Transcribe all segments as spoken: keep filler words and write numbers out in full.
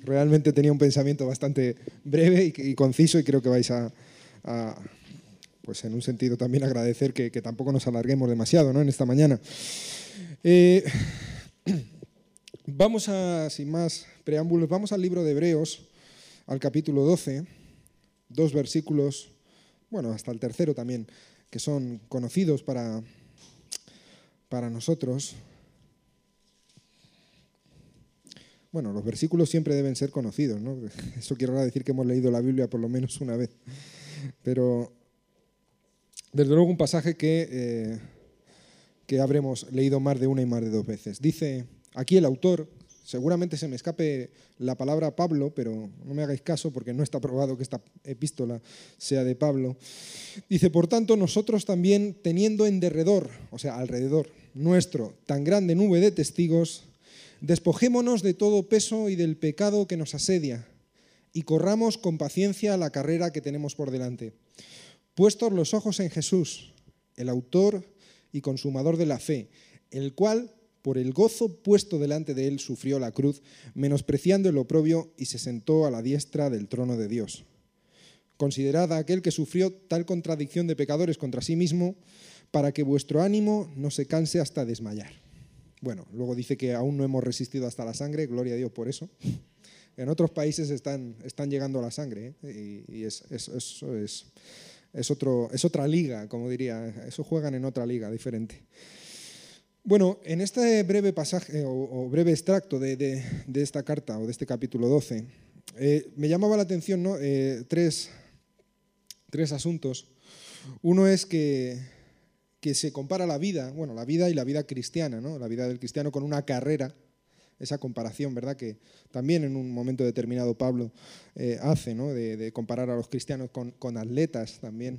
realmente tenía un pensamiento bastante breve y, y conciso, y creo que vais a, a, pues en un sentido también agradecer que, que tampoco nos alarguemos demasiado, ¿no?, en esta mañana. Eh, vamos a, sin más preámbulos, vamos al libro de Hebreos, al capítulo doce, dos versículos, bueno, hasta el tercero también, que son conocidos para, para nosotros. Bueno, los versículos siempre deben ser conocidos, ¿no? Eso quiere decir que hemos leído la Biblia por lo menos una vez. Pero, desde luego, un pasaje que, eh, que habremos leído más de una y más de dos veces. Dice aquí el autor, seguramente se me escape la palabra Pablo, pero no me hagáis caso porque no está probado que esta epístola sea de Pablo. Dice, por tanto, nosotros también, teniendo en derredor, o sea, alrededor nuestro, tan grande nube de testigos, despojémonos de todo peso y del pecado que nos asedia y corramos con paciencia la carrera que tenemos por delante. Puestos los ojos en Jesús, el autor y consumador de la fe, el cual, por el gozo puesto delante de él, sufrió la cruz, menospreciando el oprobio, y se sentó a la diestra del trono de Dios. Considerad a aquel que sufrió tal contradicción de pecadores contra sí mismo, para que vuestro ánimo no se canse hasta desmayar. Bueno, luego dice que aún no hemos resistido hasta la sangre, gloria a Dios por eso. En otros países están, están llegando a la sangre, ¿eh? y, y es, es, es, es, es, otro, es otra liga, como diría, eso juegan en otra liga diferente. Bueno, en este breve pasaje o, o breve extracto de, de, de esta carta o de este capítulo doce, eh, me llamaba la atención, ¿no? eh, tres, tres asuntos. Uno es que... que se compara la vida, bueno, la vida y la vida cristiana, ¿no? La vida del cristiano con una carrera, esa comparación, ¿verdad?, que también en un momento determinado Pablo eh, hace, ¿no?, de, de comparar a los cristianos con, con atletas también.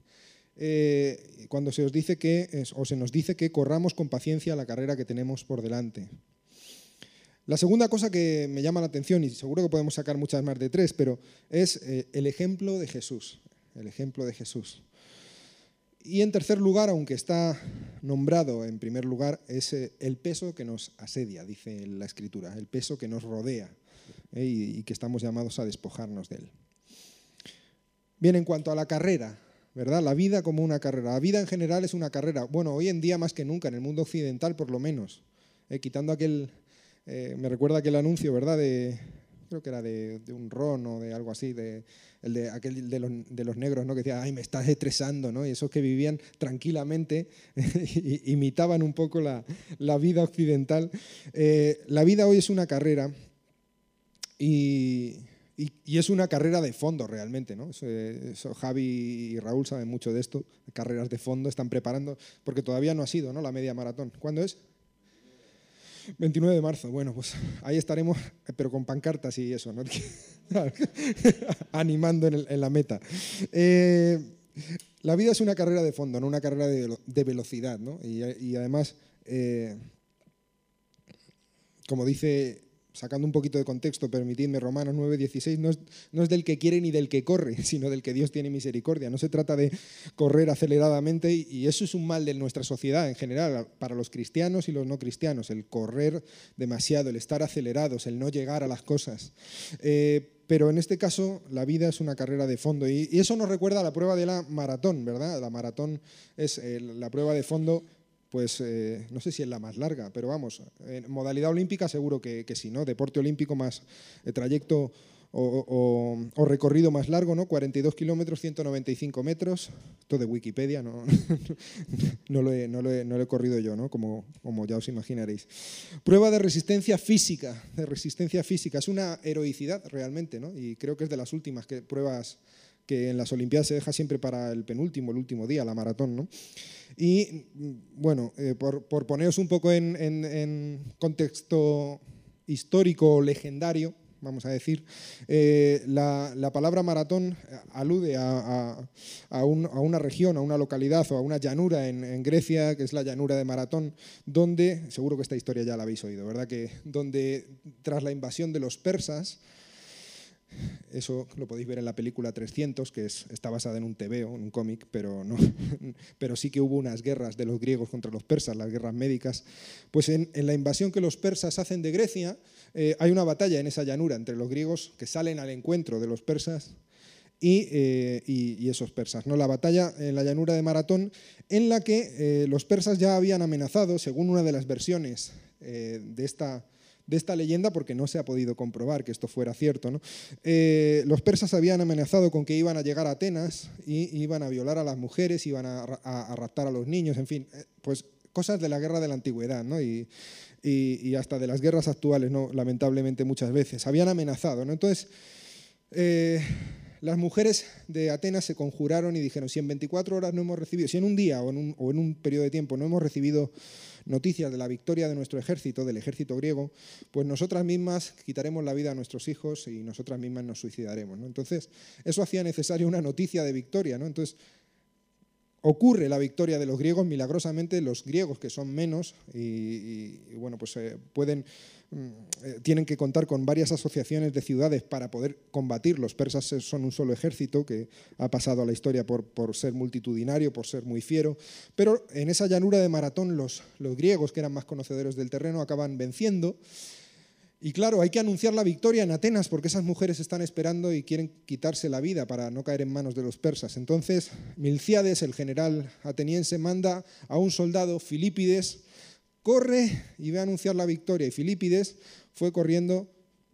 Eh, cuando se os dice que, o se nos dice que corramos con paciencia la carrera que tenemos por delante. La segunda cosa que me llama la atención, y seguro que podemos sacar muchas más de tres, pero es eh, el ejemplo de Jesús, el ejemplo de Jesús. Y en tercer lugar, aunque está nombrado en primer lugar, es el peso que nos asedia, dice la Escritura, el peso que nos rodea, ¿eh? y, y que estamos llamados a despojarnos de él. Bien, en cuanto a la carrera, ¿verdad? La vida como una carrera. La vida en general es una carrera. Bueno, hoy en día más que nunca, en el mundo occidental por lo menos. ¿eh? Quitando aquel, eh, me recuerda aquel anuncio, ¿verdad?, de... creo que era de, de un ron o de algo así, de, el de aquel de los, de los negros, ¿no?, que decía, ay, me estás estresando, ¿no? Y esos que vivían tranquilamente imitaban un poco la, la vida occidental. Eh, la vida hoy es una carrera y, y, y es una carrera de fondo realmente, ¿no? Eso, eso, Javi y Raúl saben mucho de esto, carreras de fondo, están preparando, porque todavía no ha sido, ¿no?, la media maratón. ¿Cuándo es? veintinueve de marzo, bueno, pues ahí estaremos, pero con pancartas y eso, ¿no? Animando en, el, en la meta. Eh, la vida es una carrera de fondo, no una carrera de, de velocidad, ¿no? Y, y además, eh, como dice, sacando un poquito de contexto, permitidme, Romanos nueve dieciséis, no es, no es del que quiere ni del que corre, sino del que Dios tiene misericordia. No se trata de correr aceleradamente, y, y eso es un mal de nuestra sociedad en general, para los cristianos y los no cristianos, el correr demasiado, el estar acelerados, el no llegar a las cosas. Eh, pero en este caso la vida es una carrera de fondo, y, y eso nos recuerda a la prueba de la maratón, ¿verdad? La maratón es eh, la prueba de fondo. Pues eh, no sé si es la más larga, pero vamos, en modalidad olímpica seguro que, que sí, ¿no? Deporte olímpico más eh, trayecto o, o, o recorrido más largo, ¿no? cuarenta y dos kilómetros, ciento noventa y cinco metros, esto de Wikipedia, no, no, lo, he, no, lo, he, no lo he corrido yo, ¿no? Como, como ya os imaginaréis. Prueba de resistencia física, de resistencia física, es una heroicidad realmente, ¿no? Y creo que es de las últimas que, pruebas que en las Olimpiadas se deja siempre para el penúltimo, el último día, la maratón, ¿no? Y bueno, eh, por, por poneros un poco en, en, en contexto histórico legendario, vamos a decir, eh, la, la palabra maratón alude a, a, a, un, a una región, a una localidad o a una llanura en, en Grecia, que es la llanura de Maratón, donde, seguro que esta historia ya la habéis oído, ¿verdad? Que donde tras la invasión de los persas, Eso lo podéis ver en la película trescientos, que es, está basada en un tebeo, en un cómic, pero, no, pero sí que hubo unas guerras de los griegos contra los persas, las guerras médicas. Pues en, en la invasión que los persas hacen de Grecia, eh, hay una batalla en esa llanura entre los griegos que salen al encuentro de los persas y, eh, y, y esos persas, ¿no? La batalla en la llanura de Maratón, en la que eh, los persas ya habían amenazado, según una de las versiones eh, de esta de esta leyenda, porque no se ha podido comprobar que esto fuera cierto, ¿no? Eh, los persas habían amenazado con que iban a llegar a Atenas y iban a violar a las mujeres, iban a, a, a raptar a los niños, en fin, pues cosas de la guerra de la antigüedad, ¿no? y, y, y hasta de las guerras actuales, ¿no? Lamentablemente muchas veces. Habían amenazado, ¿no? Entonces, eh, las mujeres de Atenas se conjuraron y dijeron, si en veinticuatro horas no hemos recibido, si en un día o en un, o en un periodo de tiempo no hemos recibido noticias de la victoria de nuestro ejército, del ejército griego, pues nosotras mismas quitaremos la vida a nuestros hijos y nosotras mismas nos suicidaremos, ¿no? Entonces, eso hacía necesaria una noticia de victoria, ¿no? Entonces, ocurre la victoria de los griegos, milagrosamente los griegos, que son menos y, y, y bueno, pues eh, pueden, eh, tienen que contar con varias asociaciones de ciudades para poder combatir. Los persas son un solo ejército que ha pasado a la historia por, por ser multitudinario, por ser muy fiero, pero en esa llanura de Maratón los, los griegos, que eran más conocedores del terreno, acaban venciendo. Y claro, hay que anunciar la victoria en Atenas porque esas mujeres están esperando y quieren quitarse la vida para no caer en manos de los persas. Entonces, Milcíades, el general ateniense, manda a un soldado, Filípides, corre y ve a anunciar la victoria. Y Filípides fue corriendo,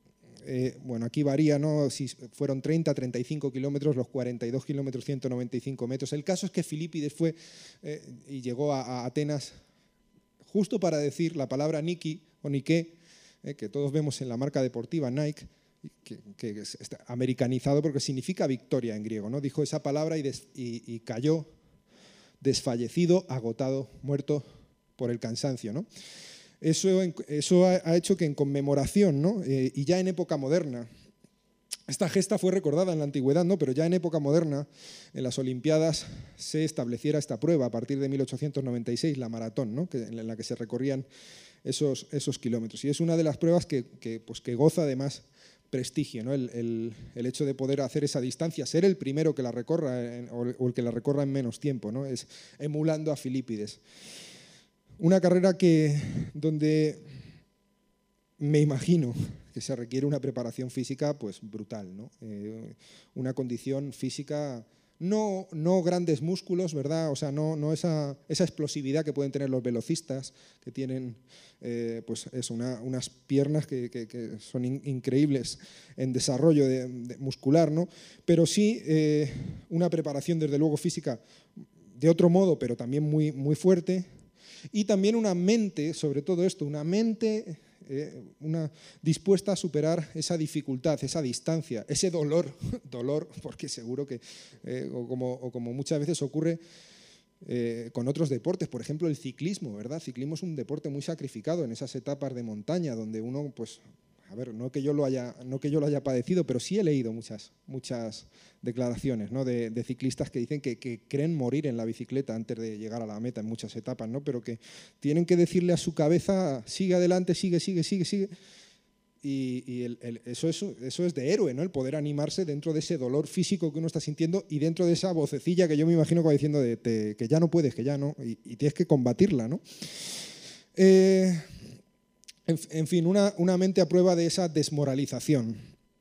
eh, bueno, aquí varía, ¿no? Si fueron treinta, treinta y cinco kilómetros, los cuarenta y dos kilómetros, ciento noventa y cinco metros. El caso es que Filípides fue eh, y llegó a, a Atenas justo para decir la palabra Niki o Nike, Eh, que todos vemos en la marca deportiva Nike, que, que es americanizado porque significa victoria en griego, ¿no? Dijo esa palabra y, des, y, y cayó desfallecido, agotado, muerto por el cansancio, ¿no? Eso, eso ha, ha hecho que en conmemoración, ¿no? eh, y ya en época moderna, esta gesta fue recordada en la antigüedad, ¿no? Pero ya en época moderna, en las Olimpiadas, se estableciera esta prueba a partir de mil ochocientos noventa y seis, la maratón, ¿no? que, en la que se recorrían esos, esos kilómetros. Y es una de las pruebas que, que, pues, que goza de más prestigio, ¿no? el, el, el hecho de poder hacer esa distancia, ser el primero que la recorra en, o, o el que la recorra en menos tiempo, ¿no? Es emulando a Filípides. Una carrera que, donde me imagino que se requiere una preparación física pues brutal, ¿no? Eh, una condición física, no, no grandes músculos, ¿verdad? O sea, no, no esa, esa explosividad que pueden tener los velocistas, que tienen eh, pues eso, una, unas piernas que, que, que son in, increíbles en desarrollo de, de muscular, ¿no? Pero sí eh, una preparación, desde luego, física de otro modo, pero también muy, muy fuerte, y también una mente, sobre todo esto, una mente eh, una, dispuesta a superar esa dificultad, esa distancia, ese dolor, dolor, porque seguro que, eh, o, como, o como muchas veces ocurre eh, con otros deportes, por ejemplo el ciclismo, ¿verdad? El ciclismo es un deporte muy sacrificado en esas etapas de montaña donde uno, pues, a ver, no que yo lo haya, no que yo lo haya padecido, pero sí he leído muchas, muchas declaraciones, ¿no? de, de ciclistas que dicen que, que creen morir en la bicicleta antes de llegar a la meta en muchas etapas, ¿no? Pero que tienen que decirle a su cabeza, sigue adelante, sigue, sigue, sigue, sigue. Y, y el, el, eso, es, eso es de héroe, ¿no? El poder animarse dentro de ese dolor físico que uno está sintiendo y dentro de esa vocecilla que yo me imagino que va diciendo de, te, que ya no puedes, que ya no, y, y tienes que combatirla, ¿no? Eh, en, en fin, una, una mente a prueba de esa desmoralización.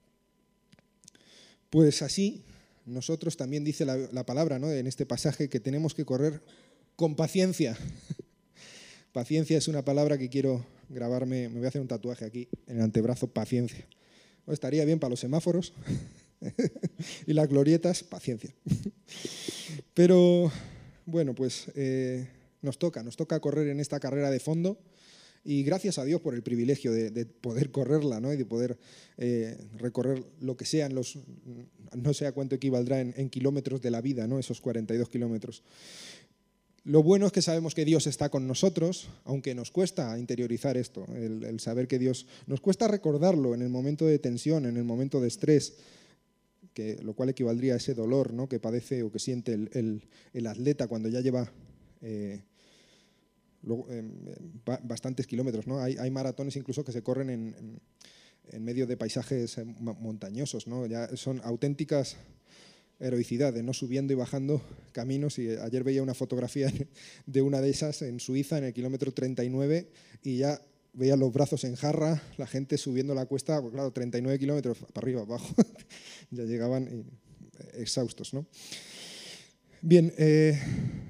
Pues así, nosotros también dice la, la palabra, ¿no? En este pasaje, que tenemos que correr con paciencia. Paciencia es una palabra que quiero grabarme, me voy a hacer un tatuaje aquí en el antebrazo, paciencia. ¿No? Estaría bien para los semáforos y las glorietas, paciencia. Pero bueno, pues eh, nos toca, nos toca correr en esta carrera de fondo. Y gracias a Dios por el privilegio de, de poder correrla, ¿no? Y de poder eh, recorrer lo que sean los, no sé a cuánto equivaldrá en, en kilómetros de la vida, ¿no? Esos cuarenta y dos kilómetros. Lo bueno es que sabemos que Dios está con nosotros, aunque nos cuesta interiorizar esto, el, el saber que Dios, nos cuesta recordarlo en el momento de tensión, en el momento de estrés, que, lo cual equivaldría a ese dolor, ¿no? Que padece o que siente el, el, el atleta cuando ya lleva eh, Luego, eh, bastantes kilómetros, ¿no? Hay, hay maratones incluso que se corren en, en medio de paisajes montañosos, ¿no? Ya son auténticas heroicidades, ¿no? Subiendo y bajando caminos. Y ayer veía una fotografía de una de esas en Suiza, en el kilómetro treinta y nueve, y ya veía los brazos en jarra, la gente subiendo la cuesta, pues claro, treinta y nueve kilómetros para arriba, abajo, ya llegaban exhaustos, ¿no? Bien, eh,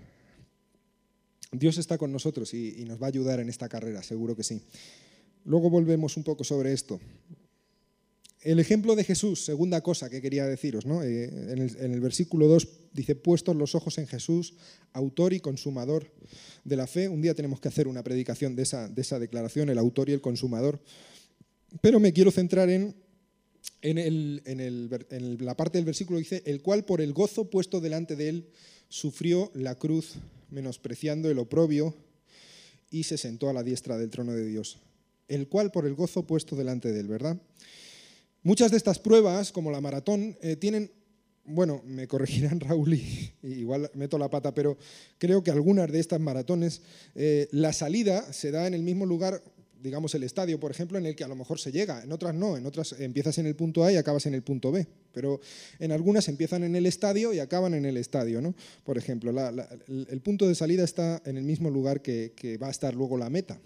Dios está con nosotros y, y nos va a ayudar en esta carrera, seguro que sí. Luego volvemos un poco sobre esto. El ejemplo de Jesús, segunda cosa que quería deciros, ¿no? Eh, en, el, en el versículo dos dice, puestos los ojos en Jesús, autor y consumador de la fe. Un día tenemos que hacer una predicación de esa, de esa declaración, el autor y el consumador. Pero me quiero centrar en, en, el, en, el, en la parte del versículo que dice, el cual por el gozo puesto delante de él sufrió la cruz, menospreciando el oprobio, y se sentó a la diestra del trono de Dios. El cual por el gozo puesto delante de él, ¿verdad? Muchas de estas pruebas, como la maratón, eh, tienen, bueno, me corregirán Raúl y, y igual meto la pata, pero creo que algunas de estas maratones, eh, la salida se da en el mismo lugar, digamos el estadio, por ejemplo, en el que a lo mejor se llega, en otras no, en otras empiezas en el punto A y acabas en el punto B, pero en algunas empiezan en el estadio y acaban en el estadio, ¿no? Por ejemplo, la, la, el punto de salida está en el mismo lugar que, que va a estar luego la meta.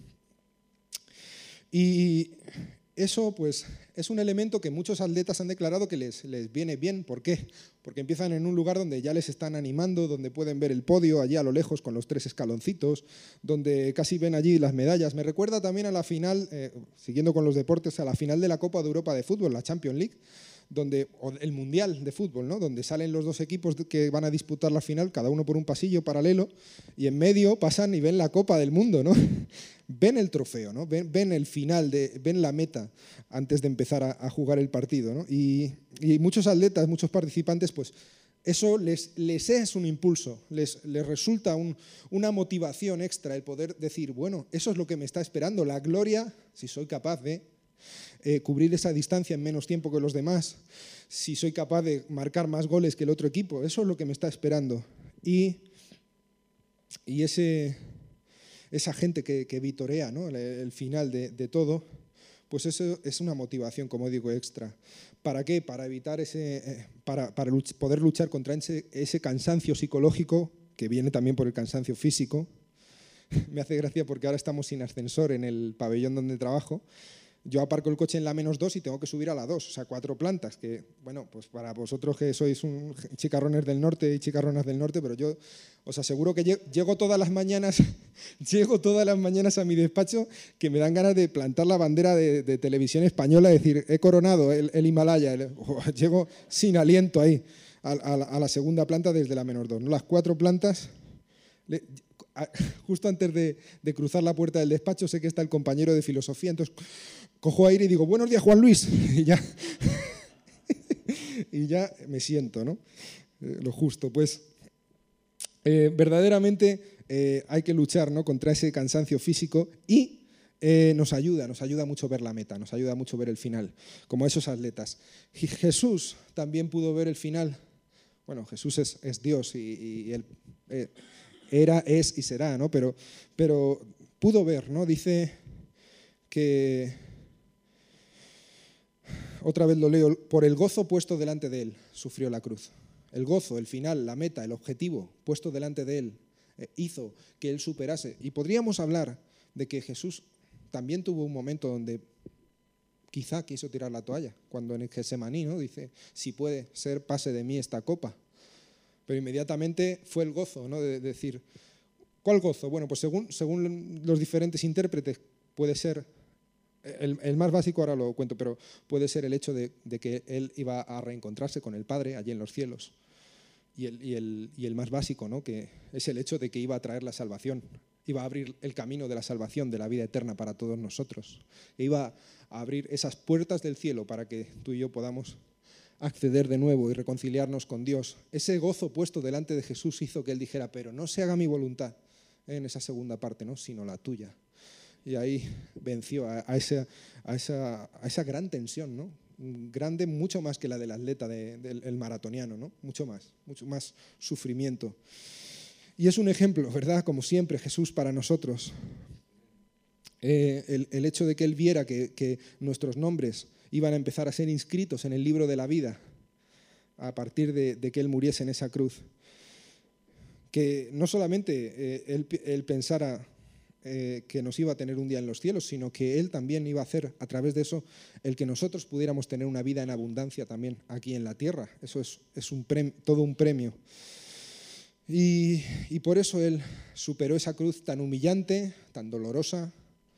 Y eso, pues, es un elemento que muchos atletas han declarado que les, les viene bien. ¿Por qué? Porque empiezan en un lugar donde ya les están animando, donde pueden ver el podio allí a lo lejos con los tres escaloncitos, donde casi ven allí las medallas. Me recuerda también a la final, eh, siguiendo con los deportes, a la final de la Copa de Europa de Fútbol, la Champions League, donde, o el Mundial de Fútbol, ¿no? Donde salen los dos equipos que van a disputar la final, cada uno por un pasillo paralelo, y en medio pasan y ven la Copa del Mundo, ¿no? Ven el trofeo, ¿no? ven, ven el final, de, ven la meta antes de empezar a, a jugar el partido, ¿no? Y, y muchos atletas, muchos participantes, pues eso les, les es un impulso, les, les resulta un, una motivación extra el poder decir, bueno, eso es lo que me está esperando, la gloria, si soy capaz de eh, cubrir esa distancia en menos tiempo que los demás, si soy capaz de marcar más goles que el otro equipo, eso es lo que me está esperando. Y, y ese... esa gente que, que vitorea, ¿no? el, el final de, de todo, pues eso es una motivación, como digo, extra. ¿Para qué? Para evitar ese, eh, para, para luch- poder luchar contra ese, ese cansancio psicológico, que viene también por el cansancio físico. Me hace gracia porque ahora estamos sin ascensor en el pabellón donde trabajo. Yo aparco el coche en la menos dos y tengo que subir a la dos, o sea, cuatro plantas, que, bueno, pues para vosotros que sois un chicarrones del norte y chicarronas del norte, pero yo os aseguro que llego todas las mañanas, llego todas las mañanas a mi despacho que me dan ganas de plantar la bandera de, de Televisión Española y decir, he coronado el, el Himalaya, el, oh, llego sin aliento ahí a, a, la, a la segunda planta desde la menos dos, ¿no? Las cuatro plantas... Le, justo antes de, de cruzar la puerta del despacho sé que está el compañero de filosofía, entonces cojo aire y digo, buenos días, Juan Luis, y ya, y ya me siento, ¿no? Eh, lo justo, pues eh, verdaderamente eh, hay que luchar, ¿no? Contra ese cansancio físico y eh, nos ayuda, nos ayuda mucho ver la meta, nos ayuda mucho ver el final, como esos atletas. Y Jesús también pudo ver el final. Bueno, Jesús es, es Dios y, y él... Eh, era, es y será, ¿no? Pero, pero pudo ver, ¿no? Dice que, otra vez lo leo, por el gozo puesto delante de él, sufrió la cruz. El gozo, el final, la meta, el objetivo puesto delante de él, eh, hizo que él superase. Y podríamos hablar de que Jesús también tuvo un momento donde quizá quiso tirar la toalla, cuando en el Getsemaní, ¿no? Dice, si puede ser, pase de mí esta copa. Pero inmediatamente fue el gozo, ¿no? De decir, ¿cuál gozo? Bueno, pues según, según los diferentes intérpretes puede ser, el, el más básico ahora lo cuento, pero puede ser el hecho de, de que él iba a reencontrarse con el Padre allí en los cielos. Y el, y el, y el más básico, ¿no? Que es el hecho de que iba a traer la salvación, iba a abrir el camino de la salvación, de la vida eterna para todos nosotros. E iba a abrir esas puertas del cielo para que tú y yo podamos acceder de nuevo y reconciliarnos con Dios. Ese gozo puesto delante de Jesús hizo que él dijera, pero no se haga mi voluntad, en esa segunda parte, ¿no? Sino la tuya. Y ahí venció a, a, esa, a, esa, a esa gran tensión, ¿no? Grande, mucho más que la del atleta, de, del el maratoniano, ¿no? Mucho más, mucho más sufrimiento. Y es un ejemplo, ¿verdad? Como siempre, Jesús para nosotros. Eh, el, el hecho de que él viera que, que nuestros nombres iban a empezar a ser inscritos en el libro de la vida a partir de, de que Él muriese en esa cruz. Que no solamente eh, él, él pensara eh, que nos iba a tener un día en los cielos, sino que Él también iba a hacer a través de eso el que nosotros pudiéramos tener una vida en abundancia también aquí en la tierra. Eso es, es un premio, todo un premio. Y, y por eso Él superó esa cruz tan humillante, tan dolorosa.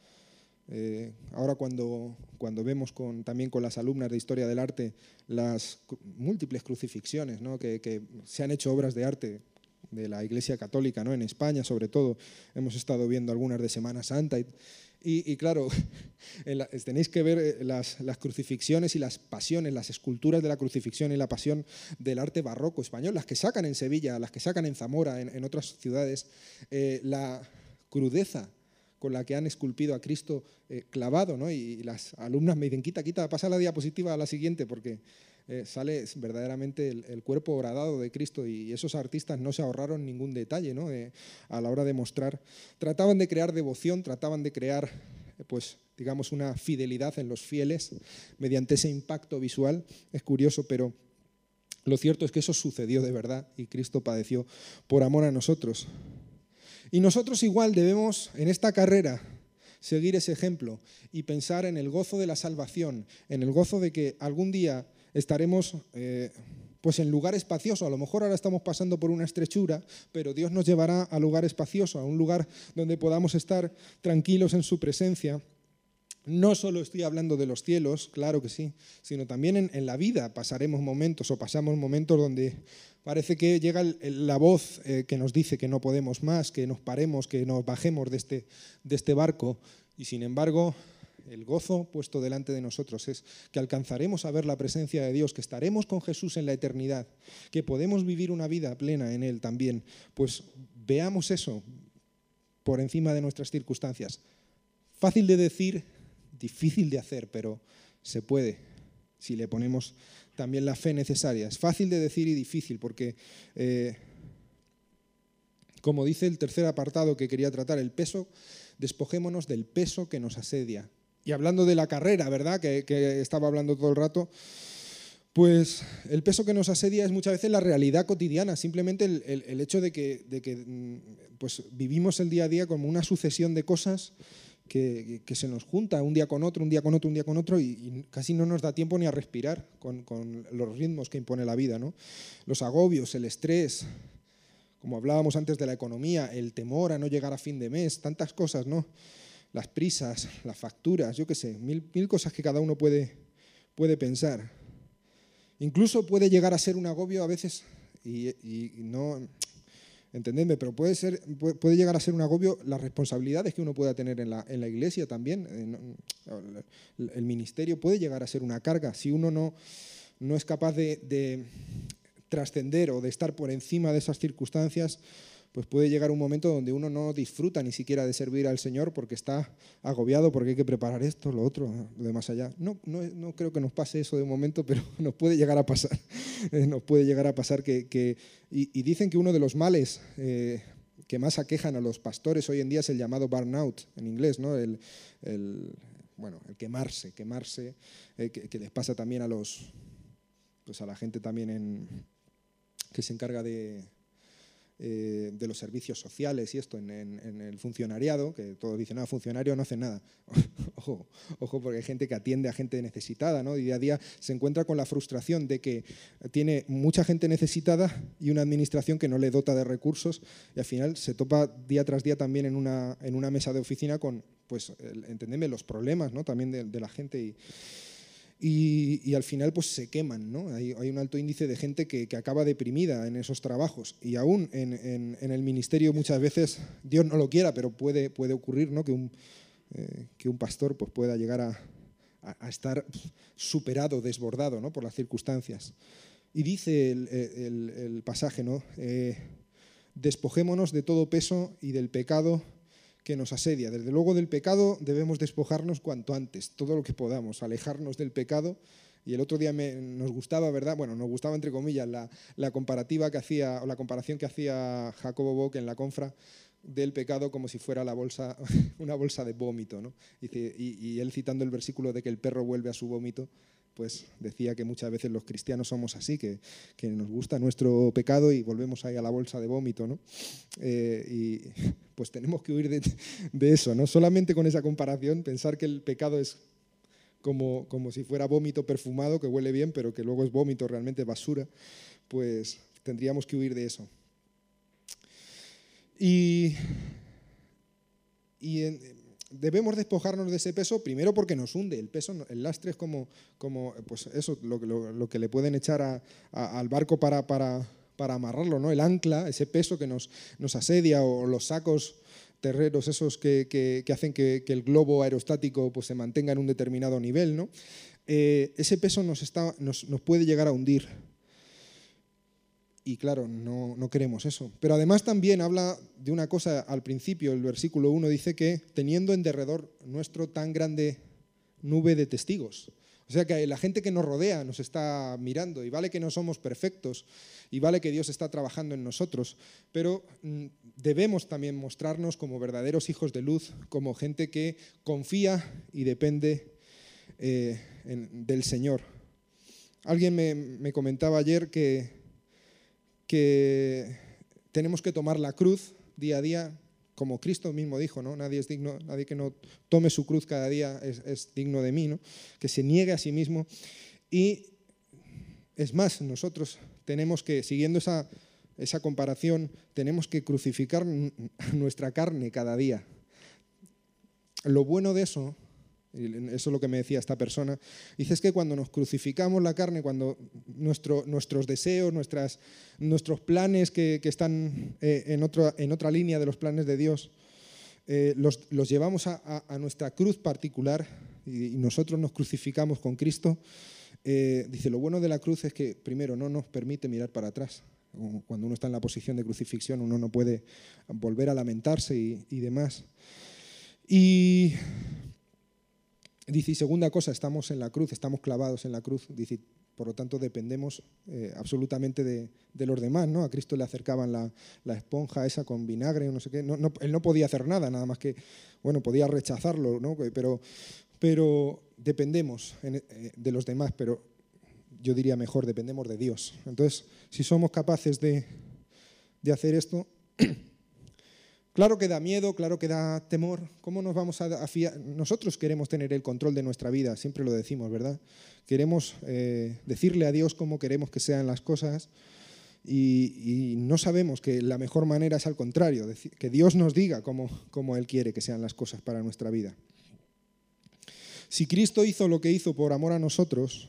Eh, ahora cuando, cuando vemos con, también con las alumnas de Historia del Arte las múltiples crucifixiones, ¿no? que, que se han hecho obras de arte de la Iglesia Católica, ¿no? En España sobre todo, hemos estado viendo algunas de Semana Santa y, y, y claro, la, tenéis que ver las, las crucifixiones y las pasiones, las esculturas de la crucifixión y la pasión del arte barroco español, las que sacan en Sevilla, las que sacan en Zamora, en, en otras ciudades, eh, la crudeza con la que han esculpido a Cristo eh, clavado, ¿no? Y, y las alumnas me dicen, quita, quita, pasa la diapositiva a la siguiente, porque eh, sale verdaderamente el, el cuerpo horadado de Cristo, y esos artistas no se ahorraron ningún detalle, ¿no? eh, a la hora de mostrar. Trataban de crear devoción, trataban de crear, eh, pues, digamos, una fidelidad en los fieles mediante ese impacto visual. Es curioso, pero lo cierto es que eso sucedió de verdad y Cristo padeció por amor a nosotros. Y nosotros igual debemos, en esta carrera, seguir ese ejemplo y pensar en el gozo de la salvación, en el gozo de que algún día estaremos eh, pues en lugar espacioso. A lo mejor ahora estamos pasando por una estrechura, pero Dios nos llevará a lugar espacioso, a un lugar donde podamos estar tranquilos en su presencia. No solo estoy hablando de los cielos, claro que sí, sino también en, en la vida pasaremos momentos o pasamos momentos donde parece que llega el, el, la voz eh, que nos dice que no podemos más, que nos paremos, que nos bajemos de este, de este barco, y sin embargo el gozo puesto delante de nosotros es que alcanzaremos a ver la presencia de Dios, que estaremos con Jesús en la eternidad, que podemos vivir una vida plena en Él también. Pues veamos eso por encima de nuestras circunstancias. Fácil de decir, difícil de hacer, pero se puede si le ponemos también la fe necesaria. Es fácil de decir y difícil porque, eh, como dice el tercer apartado que quería tratar, el peso, despojémonos del peso que nos asedia. Y hablando de la carrera, ¿verdad?, que, que estaba hablando todo el rato, pues el peso que nos asedia es muchas veces la realidad cotidiana, simplemente el, el, el hecho de que, de que pues, vivimos el día a día como una sucesión de cosas que, que se nos junta un día con otro, un día con otro, un día con otro, y, y casi no nos da tiempo ni a respirar con, con los ritmos que impone la vida, ¿no? Los agobios, el estrés, como hablábamos antes de la economía, el temor a no llegar a fin de mes, tantas cosas, ¿no? Las prisas, las facturas, yo qué sé, mil, mil cosas que cada uno puede, puede pensar. Incluso puede llegar a ser un agobio a veces, y, y, y no, entendedme, pero puede, ser, puede, puede llegar a ser un agobio las responsabilidades que uno pueda tener en la, en la iglesia también. El, el ministerio puede llegar a ser una carga si uno no, no es capaz de, de trascender o de estar por encima de esas circunstancias. Pues puede llegar un momento donde uno no disfruta ni siquiera de servir al Señor porque está agobiado, porque hay que preparar esto, lo otro, lo de más allá. No, no, no creo que nos pase eso de momento, pero nos puede llegar a pasar. Nos puede llegar a pasar que... que y, y dicen que uno de los males eh, que más aquejan a los pastores hoy en día es el llamado burnout, en inglés, ¿no? El, el, bueno, el quemarse, quemarse, eh, que, que les pasa también a los... pues a la gente también en, que se encarga de... Eh, de los servicios sociales y esto en, en, en el funcionariado, que todos dicen, no, funcionario no hace nada. ojo, ojo, porque hay gente que atiende a gente necesitada, ¿no? Y día a día se encuentra con la frustración de que tiene mucha gente necesitada y una administración que no le dota de recursos, y al final se topa día tras día también en una, en una mesa de oficina con, pues, el, entendeme, los problemas, ¿no? También de, de la gente y... Y, y al final pues se queman, ¿no? Hay, hay un alto índice de gente que, que acaba deprimida en esos trabajos, y aún en, en, en el ministerio muchas veces, Dios no lo quiera, pero puede, puede ocurrir, ¿no? que, un, eh, que un pastor pues, pueda llegar a, a, a estar superado, desbordado, ¿no? por las circunstancias. Y dice el, el, el pasaje, ¿no? Eh, despojémonos de todo peso y del pecado que nos asedia. Desde luego del pecado debemos despojarnos cuanto antes, todo lo que podamos, alejarnos del pecado. Y el otro día me, nos gustaba, ¿verdad? Bueno, nos gustaba entre comillas la, la comparativa que hacía, o la comparación que hacía Jacobo Bock en la confra del pecado como si fuera la bolsa, una bolsa de vómito, ¿no? Dice, y, y él citando el versículo de que el perro vuelve a su vómito, pues decía que muchas veces los cristianos somos así, que, que nos gusta nuestro pecado y volvemos ahí a la bolsa de vómito, ¿no? Eh, y pues tenemos que huir de, de eso, ¿no? Solamente con esa comparación, pensar que el pecado es como, como si fuera vómito perfumado, que huele bien, pero que luego es vómito, realmente basura, pues tendríamos que huir de eso. Y, y en, debemos despojarnos de ese peso, primero porque nos hunde. El peso, el lastre es como, como pues eso, lo, lo, lo que le pueden echar a, a, al barco para, para, para amarrarlo, ¿no? El ancla, ese peso que nos, nos asedia, o los sacos terreros esos que, que, que hacen que, que el globo aerostático pues, se mantenga en un determinado nivel, ¿no? Eh, ese peso nos, está, nos, nos puede llegar a hundir. Y claro, no, no queremos eso. Pero además también habla de una cosa al principio, el versículo uno dice que teniendo en derredor nuestro tan grande nube de testigos. O sea que la gente que nos rodea nos está mirando, y vale que no somos perfectos y vale que Dios está trabajando en nosotros, pero debemos también mostrarnos como verdaderos hijos de luz, como gente que confía y depende eh, en, del Señor. Alguien me, me comentaba ayer que que tenemos que tomar la cruz día a día, como Cristo mismo dijo, ¿no? Nadie es digno, nadie que no tome su cruz cada día es, es digno de mí, ¿no? Que se niegue a sí mismo. Y es más, nosotros tenemos que, siguiendo esa, esa comparación, tenemos que crucificar nuestra carne cada día. Lo bueno de eso, y eso es lo que me decía esta persona, dice es que cuando nos crucificamos la carne, cuando nuestro, nuestros deseos, nuestras, nuestros planes que, que están eh, en, otro, en otra línea de los planes de Dios, eh, los, los llevamos a, a, a nuestra cruz particular y, y nosotros nos crucificamos con Cristo, eh, dice lo bueno de la cruz es que primero no nos permite mirar para atrás. Cuando uno está en la posición de crucifixión uno no puede volver a lamentarse y, y demás. Y dice, y segunda cosa, estamos en la cruz, estamos clavados en la cruz, dice, por lo tanto dependemos eh, absolutamente de, de los demás, ¿no? A Cristo le acercaban la, la esponja esa con vinagre, no sé qué, no, no, él no podía hacer nada, nada más que, bueno, podía rechazarlo, ¿no? Pero, pero dependemos de los demás, pero yo diría mejor, dependemos de Dios. Entonces, si somos capaces de, de hacer esto, claro que da miedo, claro que da temor. ¿Cómo nos vamos a fiar? Nosotros queremos tener el control de nuestra vida, siempre lo decimos, ¿verdad? Queremos eh, decirle a Dios cómo queremos que sean las cosas y, y no sabemos que la mejor manera es al contrario, que Dios nos diga cómo, cómo Él quiere que sean las cosas para nuestra vida. Si Cristo hizo lo que hizo por amor a nosotros,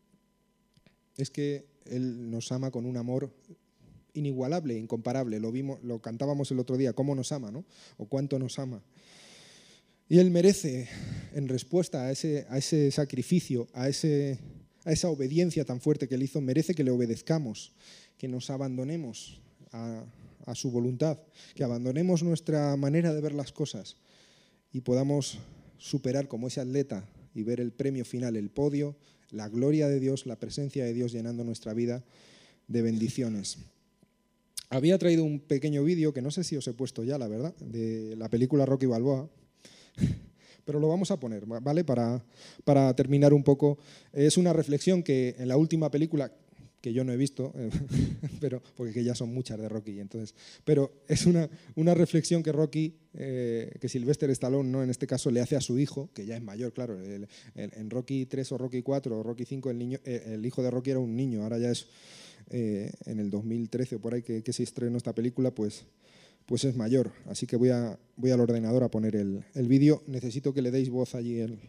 es que Él nos ama con un amor inigualable, incomparable. Lo vimos, lo cantábamos el otro día, cómo nos ama, ¿no? O cuánto nos ama. Y Él merece, en respuesta a ese, a ese sacrificio, a, ese, a esa obediencia tan fuerte que Él hizo, merece que le obedezcamos, que nos abandonemos a, a su voluntad, que abandonemos nuestra manera de ver las cosas y podamos superar como ese atleta y ver el premio final, el podio, la gloria de Dios, la presencia de Dios llenando nuestra vida de bendiciones. Había traído un pequeño vídeo, que no sé si os he puesto ya, la verdad, de la película Rocky Balboa, pero lo vamos a poner, ¿vale? Para, para terminar un poco. Es una reflexión que en la última película, que yo no he visto, pero, porque ya son muchas de Rocky, entonces, pero es una, una reflexión que Rocky, eh, que Sylvester Stallone, ¿no? En este caso, le hace a su hijo, que ya es mayor, claro. El, el, en Rocky tres o Rocky cuatro o Rocky cinco, el, niño, eh, el hijo de Rocky era un niño, ahora ya es... Eh, en el dos mil trece o por ahí que, que se estrenó esta película, pues, pues es mayor. Así que voy, a, voy al ordenador a poner el, el vídeo. Necesito que le deis voz allí. El...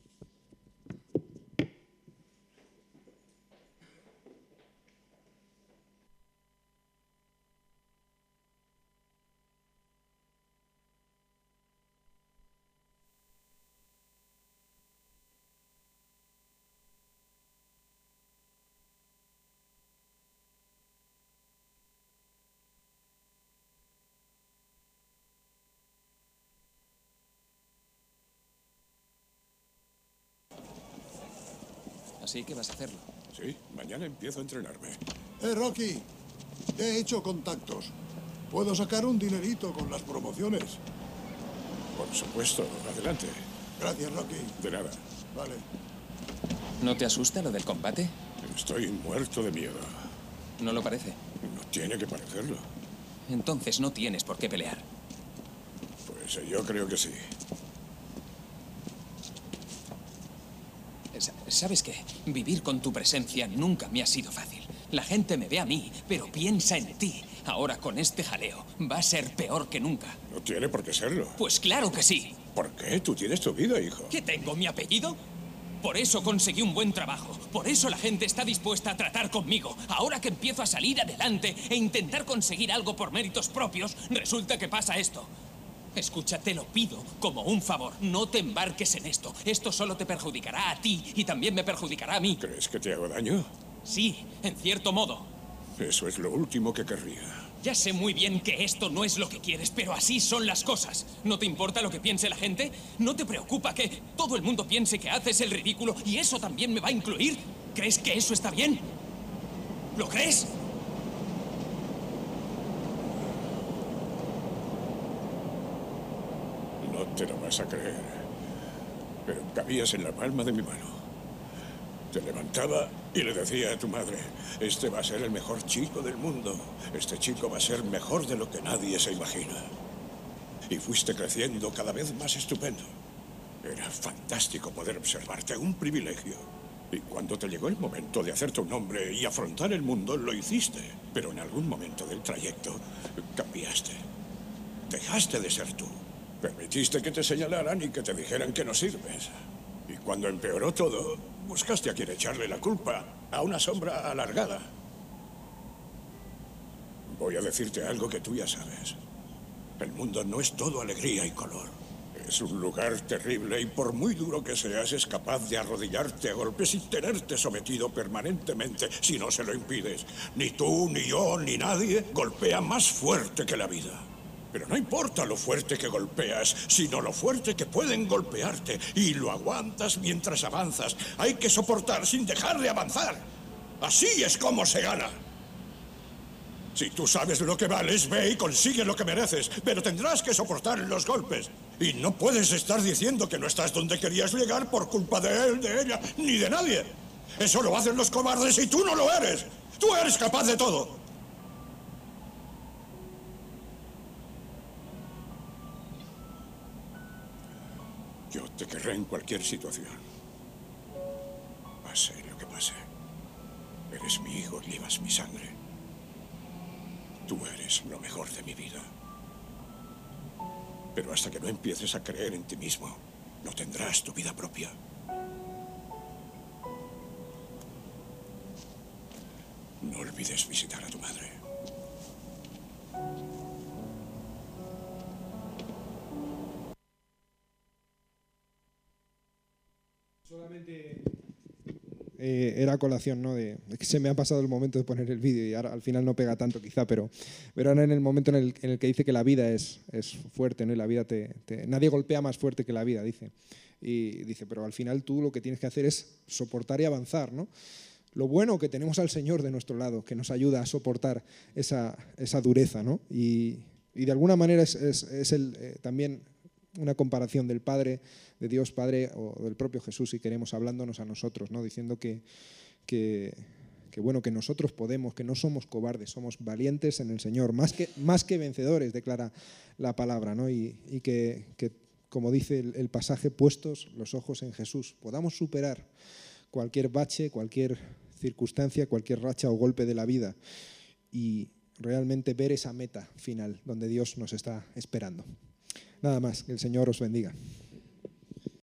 Así que vas a hacerlo. Sí, mañana empiezo a entrenarme. Eh, Rocky, he hecho contactos. Puedo sacar un dinerito con las promociones. Por supuesto, adelante. Gracias, Rocky. De nada. Vale. ¿No te asusta lo del combate? Estoy muerto de miedo. No lo parece. No tiene que parecerlo. Entonces no tienes por qué pelear. Pues yo creo que sí. ¿Sabes qué? Vivir con tu presencia nunca me ha sido fácil. La gente me ve a mí, pero piensa en ti. Ahora con este jaleo va a ser peor que nunca. No tiene por qué serlo. Pues claro que sí. ¿Por qué? Tú tienes tu vida, hijo. ¿Qué tengo? ¿Mi apellido? Por eso conseguí un buen trabajo. Por eso la gente está dispuesta a tratar conmigo. Ahora que empiezo a salir adelante e intentar conseguir algo por méritos propios, resulta que pasa esto. Escucha, te lo pido como un favor. No te embarques en esto. Esto solo te perjudicará a ti y también me perjudicará a mí. ¿Crees que te hago daño? Sí, en cierto modo. Eso es lo último que querría. Ya sé muy bien que esto no es lo que quieres, pero así son las cosas. ¿No te importa lo que piense la gente? ¿No te preocupa que todo el mundo piense que haces el ridículo y eso también me va a incluir? ¿Crees que eso está bien? ¿Lo crees? No te lo vas a creer, pero cabías en la palma de mi mano. Te levantaba y le decía a tu madre, este va a ser el mejor chico del mundo. Este chico va a ser mejor de lo que nadie se imagina. Y fuiste creciendo cada vez más estupendo. Era fantástico poder observarte, un privilegio. Y cuando te llegó el momento de hacerte un hombre y afrontar el mundo, lo hiciste. Pero en algún momento del trayecto cambiaste. Dejaste de ser tú. Permitiste que te señalaran y que te dijeran que no sirves. Y cuando empeoró todo, buscaste a quien echarle la culpa, a una sombra alargada. Voy a decirte algo que tú ya sabes. El mundo no es todo alegría y color. Es un lugar terrible y por muy duro que seas, es capaz de arrodillarte a golpes y tenerte sometido permanentemente si no se lo impides. Ni tú, ni yo, ni nadie golpea más fuerte que la vida. Pero no importa lo fuerte que golpeas, sino lo fuerte que pueden golpearte. Y lo aguantas mientras avanzas. Hay que soportar sin dejar de avanzar. Así es como se gana. Si tú sabes lo que vales, ve y consigue lo que mereces. Pero tendrás que soportar los golpes. Y no puedes estar diciendo que no estás donde querías llegar por culpa de él, de ella, ni de nadie. Eso lo hacen los cobardes y tú no lo eres. Tú eres capaz de todo. Yo te querré en cualquier situación. Pase lo que pase. Eres mi hijo y llevas mi sangre. Tú eres lo mejor de mi vida. Pero hasta que no empieces a creer en ti mismo, no tendrás tu vida propia. No olvides visitar a tu madre. Solamente eh, era colación, ¿no? De, de que se me ha pasado el momento de poner el vídeo y ahora al final no pega tanto quizá, pero, pero ahora en el momento en el, en el que dice que la vida es, es fuerte, ¿no? Y la vida te, te, nadie golpea más fuerte que la vida, dice. Y dice, pero al final tú lo que tienes que hacer es soportar y avanzar, ¿no? Lo bueno que tenemos al Señor de nuestro lado, que nos ayuda a soportar esa, esa dureza, ¿no? Y, y de alguna manera es, es, es el, eh, también una comparación del Padre, de Dios Padre o del propio Jesús, si queremos, hablándonos a nosotros, ¿no? Diciendo que, que, que, bueno, que nosotros podemos, que no somos cobardes, somos valientes en el Señor, más que, más que vencedores, declara la palabra, ¿no? Y, y que, que, como dice el, el pasaje, puestos los ojos en Jesús, podamos superar cualquier bache, cualquier circunstancia, cualquier racha o golpe de la vida y realmente ver esa meta final donde Dios nos está esperando. Nada más, que el Señor os bendiga.